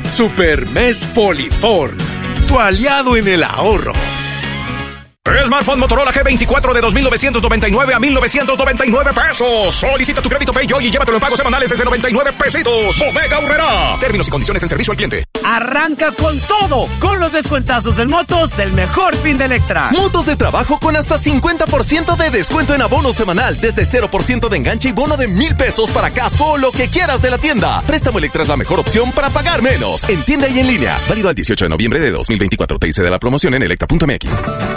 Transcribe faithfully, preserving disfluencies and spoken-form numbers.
Supermes Poliform, tu aliado en el ahorro. Smartphone Motorola G veinticuatro de dos mil novecientos noventa y nueve a mil novecientos noventa y nueve pesos. Solicita tu crédito Pay hoy y llévatelo en pagos semanales desde noventa y nueve pesitos. Bodega Aurrerá. Términos y condiciones en servicio al cliente. Arranca con todo, con los descuentazos en motos del mejor fin de Electra. Motos de trabajo con hasta cincuenta por ciento de descuento en abono semanal, desde cero por ciento de enganche y bono de mil pesos para casco o lo que quieras de la tienda. Préstamo Electra es la mejor opción para pagar menos. En tienda y en línea. Válido al dieciocho de noviembre de dos mil veinticuatro. T I C de la promoción en electra punto m x.